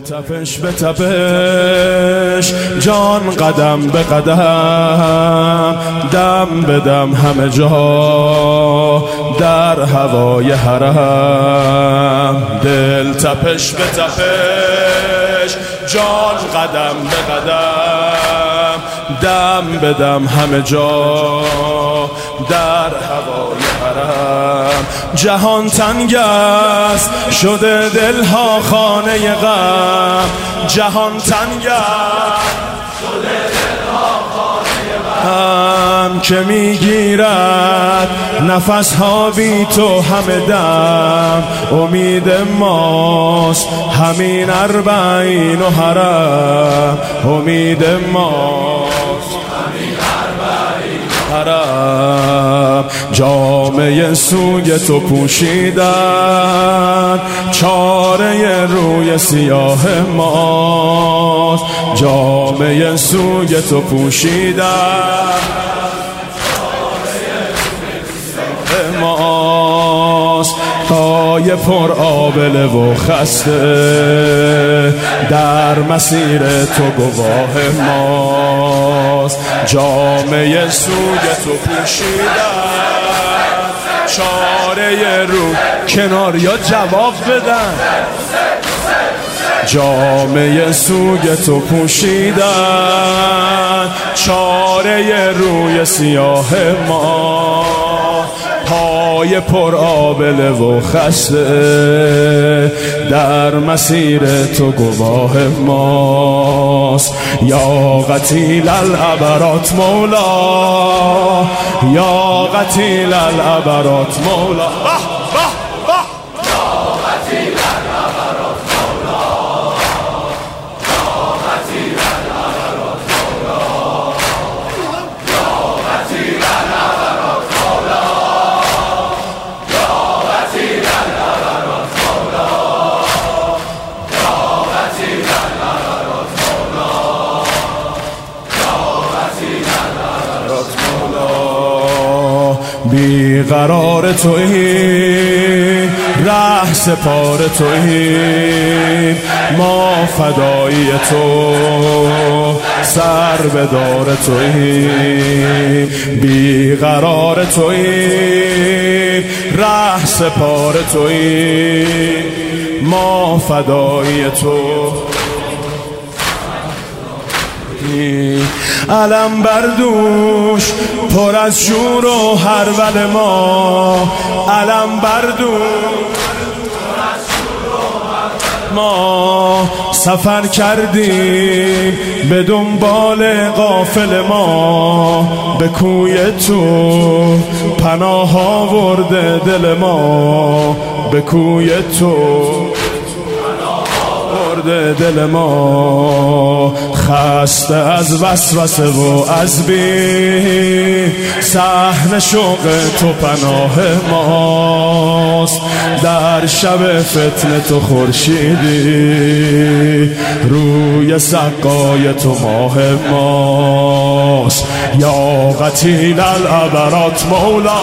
تپش به تپش، جان قدم به قدم، دم به دم همه جا در هوای حرم. دل تپش به تپش، جان قدم به قدم، دم به دم همه جا در هوای حرم. جهان تنگ است شده دلها خانه غم، جهان تنگ است شده دلها خانه غم، که میگیرد نفسها بی تو همه دم. امید ماست همین اربعین و حرم، امید ماست همین اربعین و حرم. جامه سوی تو پوشیدن چاره روی سیاه ماست، جامه سوی تو پوشیدن ماست. پای پر آبله و خسته در مسیر تو گواه ماست، جامعه سوی تو پوشیدن چاره رو کنار یا جواب بدن. جامعه سوی تو پوشیدن چاره روی سیاه ما، پای پر آبله و خسته در مسیر تو گواه ماست. یا قتیل العبرات مولا، یا قتیل العبرات مولا، بیقرار تویی ره سپار تویی، ما فدایی تو سر به دار تویی. بیقرار تویی ره سپار تویی، ما فدایی تو. علم بردوش پر از شور و هرول ما، علم بردوش ما سفر کردیم به دنبال غافل ما، به کوی تو پناه آورده دل ما، به کوی تو دل ما. خسته از وسوسه و از بی صحن شوق تو پناه ماست، در شب فتنه تو خورشیدی، روی سقای تو ماه ماست. یا قتیل العبرات مولا،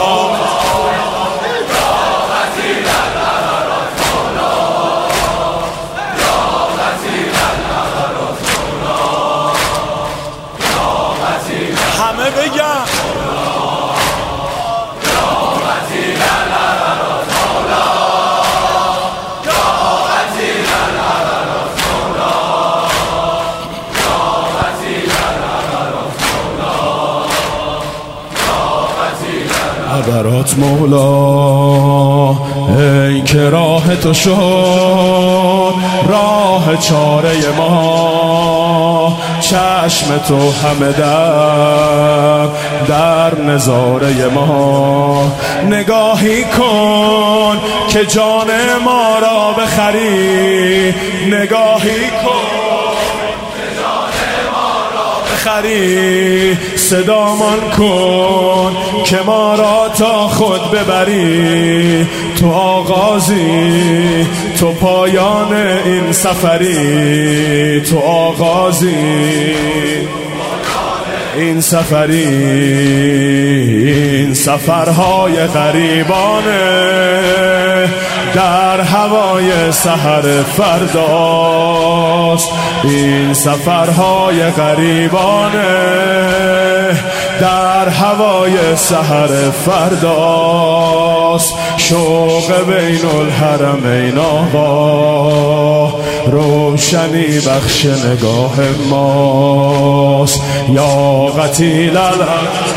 همه بگم عبرات مولا، ای که راه تو شد راه چاره ما، چشم تو همه در نظاره ما. نگاهی کن که جان ما را بخری، نگاهی کن صدامان کن که ما را تا خود ببری. تو آغازی تو پایان این سفری، تو آغازی این سفرهای غریبانه در هوای سحر فرداست. این سفرهای غریبانه در هوای سحر فرداست. شوق بین الحرمین آقا روشنی بخش نگاه ماست. یا قتیل